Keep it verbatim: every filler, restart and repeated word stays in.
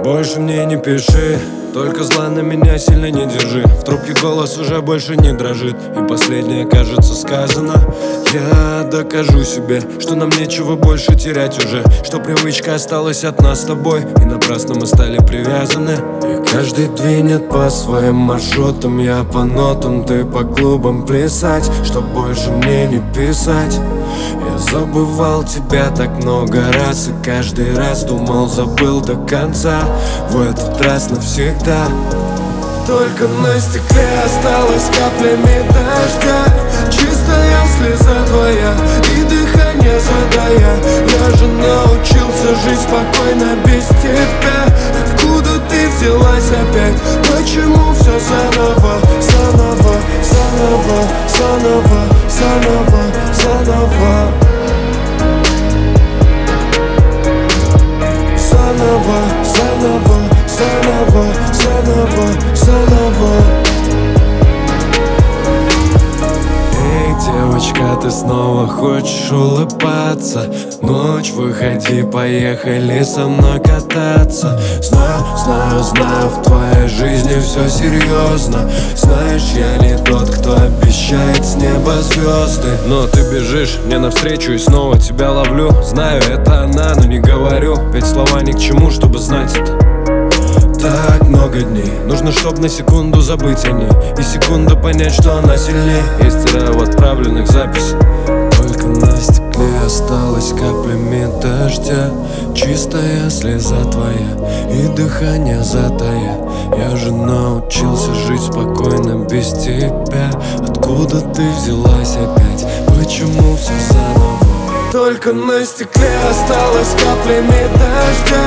Больше мне не пиши, только зла на меня сильно не держи. В трубке голос уже больше не дрожит, и последнее кажется сказано. Я докажу себе, что нам нечего больше терять уже, что привычка осталась от нас с тобой, и напрасно мы стали привязаны. И каждый двинет по своим маршрутам, я по нотам, ты по клубам плясать, чтоб больше мне не писать. Я забывал тебя так много раз, и каждый раз думал, забыл до конца. В этот раз навсегда. Только на стекле осталось каплями дождя, чистая слеза твоя и дыхание задая. Я же научился жить спокойно без тебя. Откуда ты взялась опять? Почему все заново, заново, заново, заново, заново, заново? Заново, заново, заново, заново, заново. Эй, девочка, ты снова хочешь улыбаться? Ночь, выходи, поехали со мной кататься. Знаю, знаю, знаю, в твоей жизни все серьезно. Знаешь, я не тот, кто обещает с неба звезды. Но ты бежишь мне навстречу и снова тебя ловлю. Знаю, это она, но не говорю, ведь слова ни к чему, чтобы знать это. Так много дней нужно, чтоб на секунду забыть о ней, и секунду понять, что она сильней. Я стираю в отправленных запись. Только на стекле осталось каплями дождя, чистая слеза твоя и дыхание затая. Я же научился жить спокойно без тебя. Откуда ты взялась опять? Почему все заново? Только на стекле осталось каплями дождя,